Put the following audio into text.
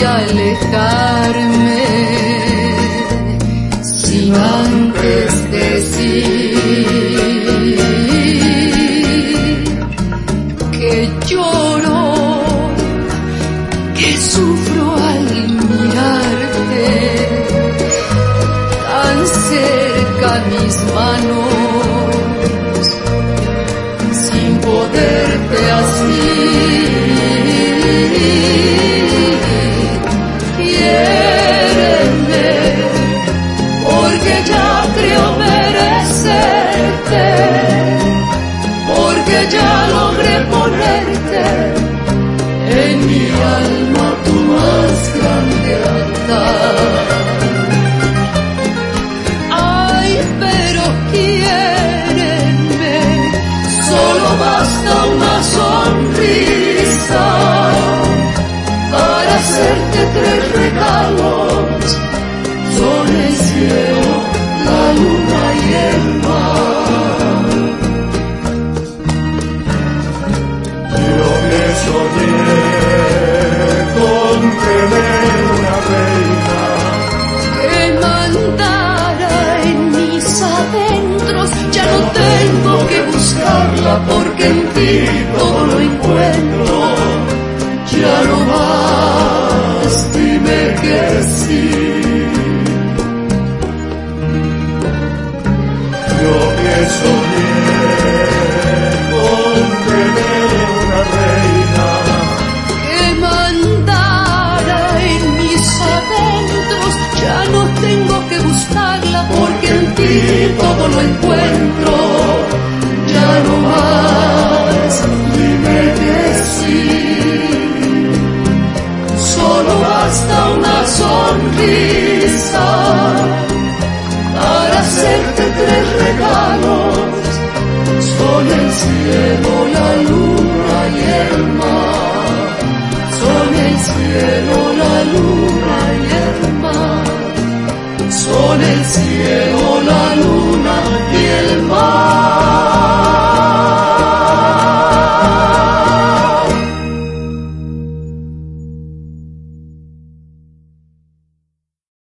alejarme sin antes decir que lloro, que sufro al mirarte tan cerca mis manos, sin poderte así. Quiéreme, porque ya creo merecerte, porque ya logré ponerte en mi alma tu más grande altar. Ay, pero quiéreme, solo basta una sonrisa para hacerte 3 regalos: son el cielo, la luna y el mar. Yo que soñé con tener una reina que mandara en mis adentros, ya no tengo que buscarla, porque en ti todo lo encuentro. Ya no más, dime que sí. Yo que soñé con tener una reina Que mandara en mis adentros, ya no tengo que buscarla, porque en ti todo lo encuentro. Ya no más, dime que sí. Solo basta una sonrisa para hacerte 3 regalos: son el cielo, la luna y el mar. Son el cielo, la luna y el mar. Son el cielo, la luna